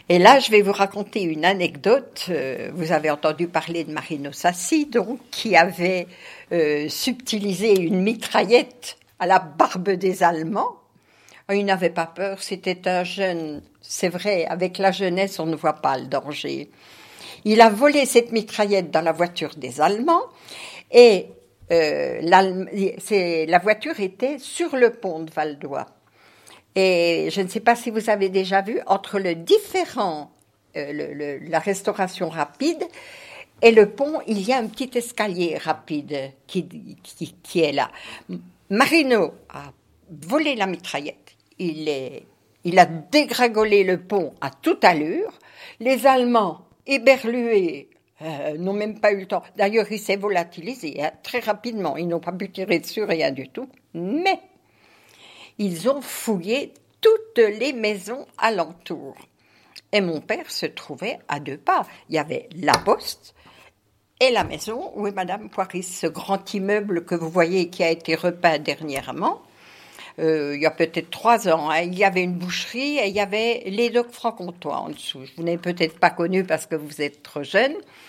Et là, je vais vous raconter une anecdote. Vous avez entendu parler de Marino Sassi, donc, qui avait subtilisé une mitraillette à la barbe des Allemands. Il n'avait pas peur, c'était un jeune. C'est vrai, avec la jeunesse, on ne voit pas le danger. Il a volé cette mitraillette dans la voiture des Allemands et la voiture était sur le pont de Valdoie. Et je ne sais pas si vous avez déjà vu, entre le différent, la restauration rapide et le pont, il y a un petit escalier rapide qui est là. Marino a volé la mitraillette. Il a dégringolé le pont à toute allure. Les Allemands, éberlués, n'ont même pas eu le temps. D'ailleurs, il s'est volatilisé très rapidement. Ils n'ont pas pu tirer dessus, rien du tout. Mais ils ont fouillé toutes les maisons alentour. Et mon père se trouvait à 2 pas. Il y avait la poste et la maison où est Madame Poiris, ce grand immeuble que vous voyez qui a été repeint dernièrement. Il y a peut-être 3 ans, hein, il y avait une boucherie et il y avait les Docs Franc-Comtois en dessous. Vous n'avez peut-être pas connu parce que vous êtes trop jeune.